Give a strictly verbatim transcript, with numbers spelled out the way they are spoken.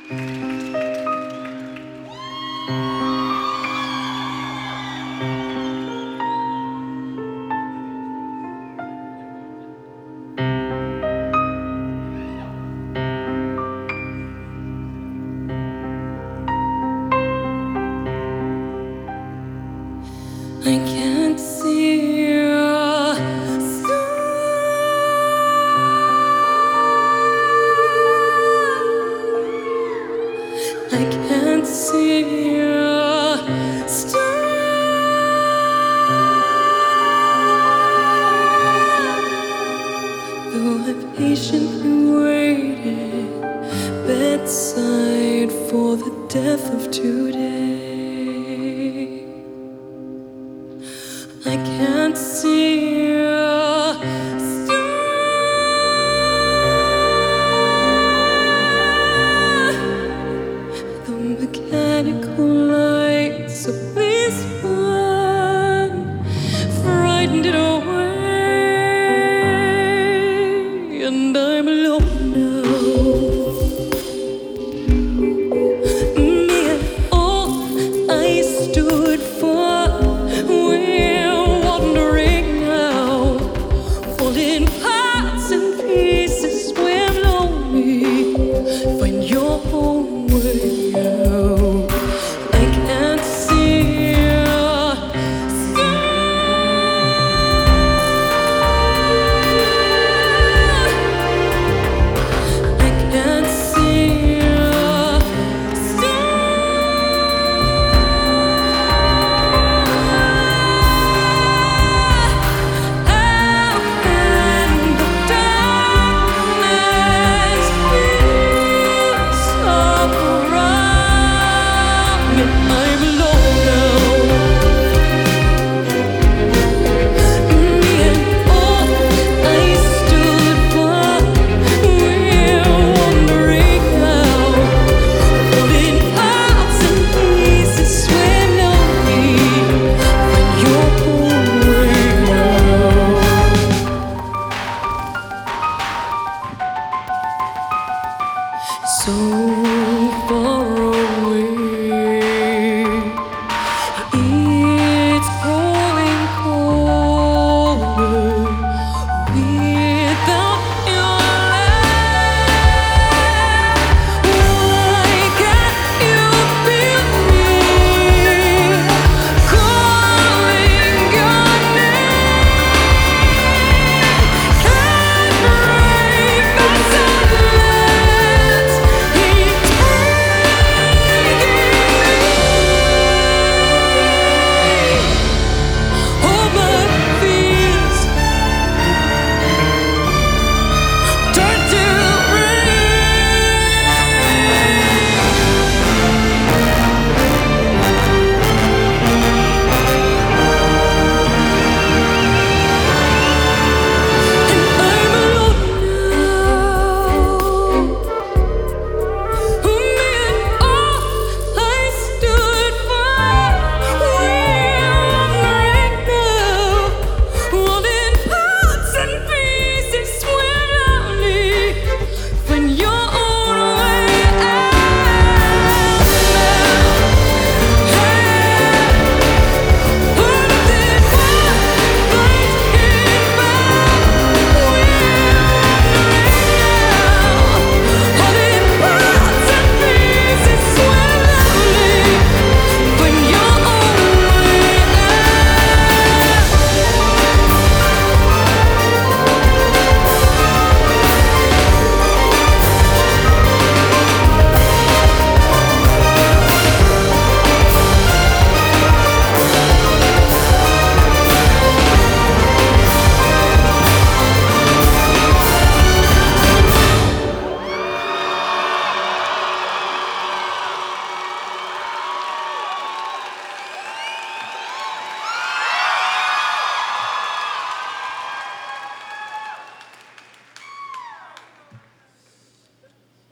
I can't see your star. I can't see your star. Though I patiently waited bedside for the death of today, I can't see your star. The mechanical lights of this one frightened it away, and I'm alone now. Me and all I stood for. Find your own way out. I can't see your star. I can't see your star. Out in the darkness, I'm alone now. Me and all I stood for, we're wandering now, falling parts and pieces. We're lonely, find your own way out. So far away.